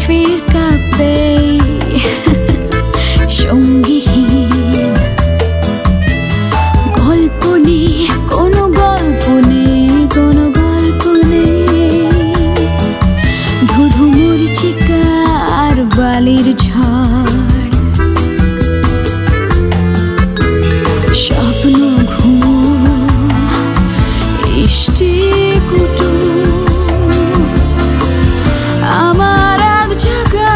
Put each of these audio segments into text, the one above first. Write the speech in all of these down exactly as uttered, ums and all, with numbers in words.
কফির কাপে সঙ্গীহীন গল্প নেই, কোনো গল্প নেই, কোনো গল্প নেই। ধুধু মরিচিকা আর বালির ঝড়, স্বপ্ন ঘুম ইষ্টি কুটুম, আমার আধ জাগা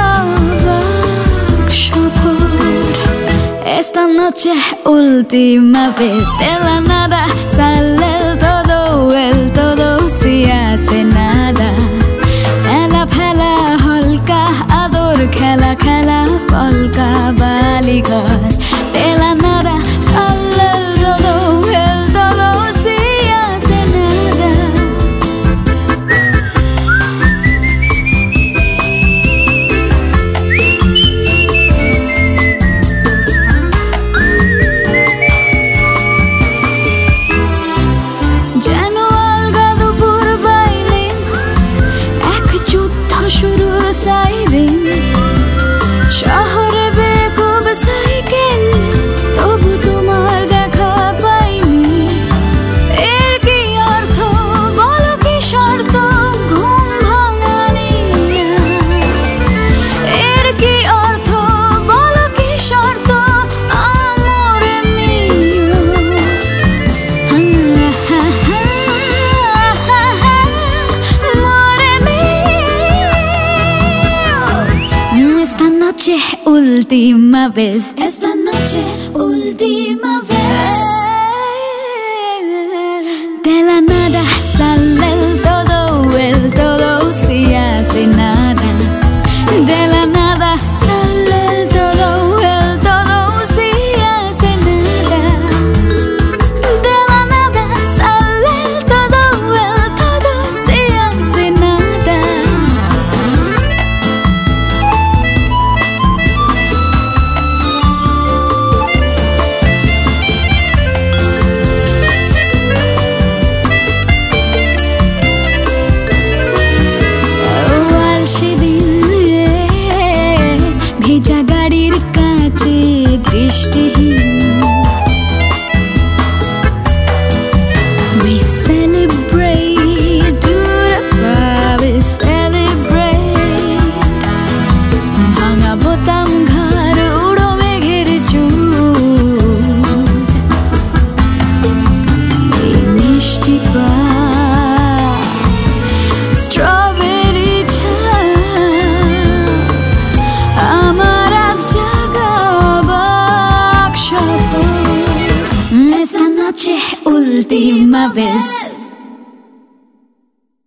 সফর। Esta noche última vez de la nada sale el todo, el todo si hace nada. Ela phela holka ador khela khela polka baligor de la nada sale el todo, el todo si hace nada. যেন আলগা দুপুর bylane এক যুদ্ধ শুরুর siren, শহরে বেকুব cycle তবু তোমার দেখা পাইনি। এর কি অর্থ বলো, কি শর্ত ঘুম ভাঙানি? এর কি অর্থ বলো, কি শর্ত আমরে মিও? Esta noche última vez, esta noche última vez. De la nada sale el todo, el todo si hace nada. De la nada sale el todo, el todo si hace nada. De la nada sale el todo, el todo si hace nada. সেদিন ভেজা গাড়ির কাছে দৃষ্টিহীন, we celebrate, do the we celebrate. ভাঙা বোতাম ঘর উড়ো মেঘের চোখ, এই মিষ্টি পা স্ট্রবেরি última vez.